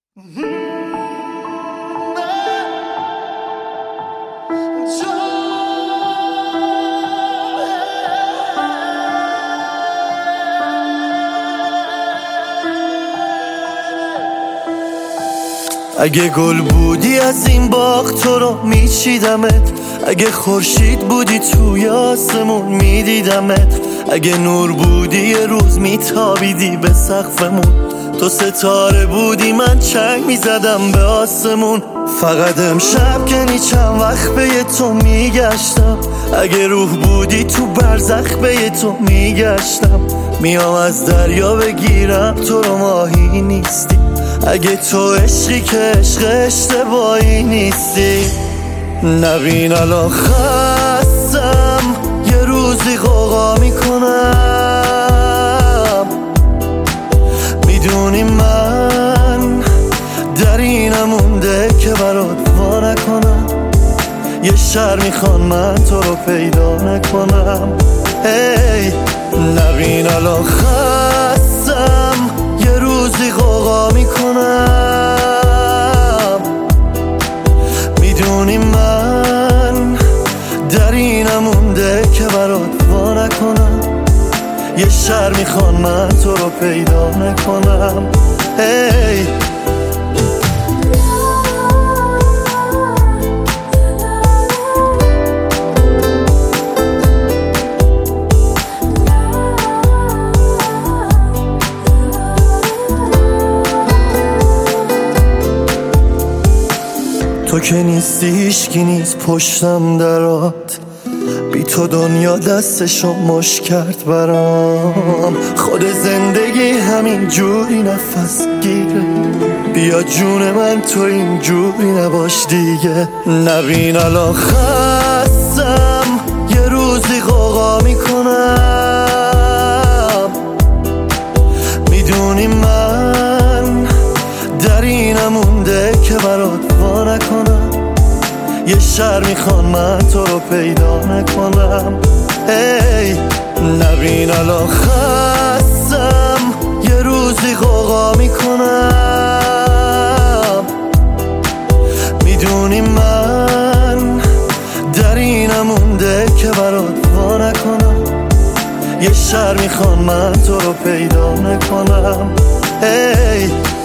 اگه گل بودی از این باغ تو رو میچیدمت، اگه خورشید بودی توی آسمون میدیدمت، اگه نور بودی یه روز میتابیدی به سقفمون، تو ستاره بودی من چنگ میزدم به آسمون. فقط امشب که چند وقت به تو میگشتم، اگه روح بودی تو برزخ به تو میگشتم، میام از دریا بگیرم تو رو ماهی نیستی، اگه تو عشقی که عشق اشتباهی نیستی. نبین الان خستم یه روزی غوغا میکنم، میدونی من در اینم مونده که برات وا نکنم، یه شهر میخوان من تو رو پیدا نکنم. هی نبین الان خستم یه روزی غوغا میکنم، میدونی من در اینم مونده که برات وا نکنم، یه شهر میخوان من تو رو پیدا نکنم. هی تو که نیستی هیچکی نیست پشتم درات، بی تو دنیا دستشو مش کرد برام، خود زندگی همین جوری نفس گیره، بیا جون من تو این جوری نباش دیگه. نبین الان خستم یه روزی غوغا میکنم، میدونی من در اینم مونده که برات وا نکنم، یه شهر میخوان من تو رو پیدا نکنم. هی نبین الان خستم یه روزی غوغا میکنم، میدونی من در اینم مونده که برات وا نکنم، یه شهر میخوان من تو رو پیدا نکنم. هی